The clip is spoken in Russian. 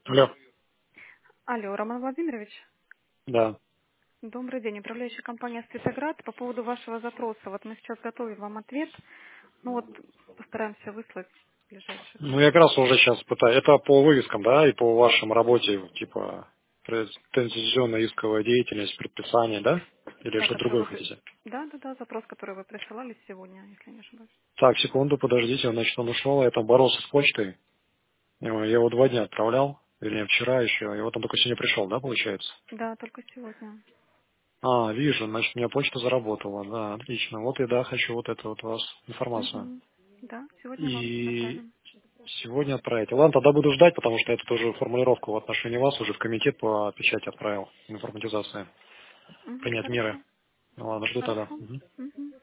Алло. Алло, Роман Владимирович. Да. Добрый день, управляющая компания «Светоград». По поводу вашего запроса. Вот мы сейчас готовим вам ответ. Ну вот, постараемся выслать в ближайшее Ну, я время. как раз уже сейчас пытаюсь. Это по вывескам, да, и по вашим работе, типа, претензионная исковая деятельность, предписание, да? Или Да, что который другое вы... хотите? Да, запрос, который вы присылали сегодня, если не ошибаюсь. Так, секунду, подождите, значит, он ушел, я там боролся с почтой. Я его 2 дня отправлял, вернее, вчера еще, и вот он только сегодня пришел, да, получается? Да, только сегодня. А, вижу, значит, у меня почта заработала, да, отлично. Вот и да, хочу вот эту вот у вас информацию. Угу. Да, сегодня вам И направим. сегодня отправите. Ладно, тогда буду ждать, потому что я тут уже формулировку в отношении вас уже в комитет по печати отправил, информатизации. Угу, Принять меры. хорошо. Ну ладно, жду тогда. Хорошо. Мгм. Угу.